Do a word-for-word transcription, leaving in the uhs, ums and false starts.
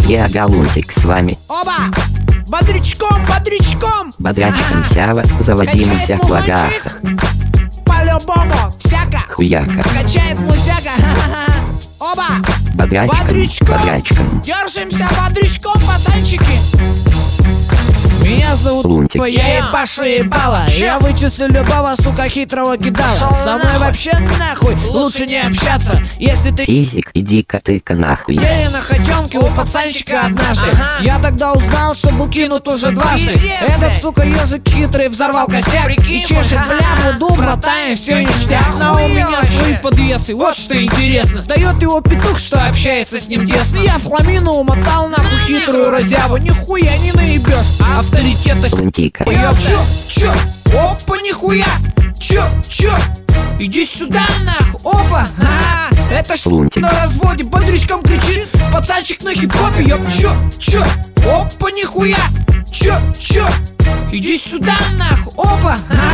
Я Галунтик с вами. Оба! Бодрячком, бодрячком! Бодрячком сява, заводимся в лагах. По-любому, всяко! Хуяка. Качает музяка! Оба! Бодрячком, Бодрячком! бодрячком. Держимся бодрячком, пацанчики! Меня зовут Лунтик. Я ебашу ебала. Я вычислю любого, сука, хитрого кидала. Со мной вообще нахуй лучше не общаться. Если ты Физик, иди-ка ты-ка нахуй. ели на хотенке у пацанчика однажды. Я тогда узнал, что был кинут уже дважды. Этот, сука, ежик хитрый взорвал косяк и чешет бляху, ду, братан, все ништяк. Но у меня свои подъезды, вот что интересно. Сдает его петух, что общается с ним тесно. Я в хламину умотал нахуй хитрую разяву. Нихуя не наебешь, а авторитетность. Лунтика. Я чё, чё, опа, нихуя. Чё, чё, иди сюда нахуй, опа, а, это ж Лунтик. на разводе бодрячком кричит пацанчик на хип-хопе. Я чё, чё, опа, нихуя. Чё, чё, иди сюда нахуй, опа, а.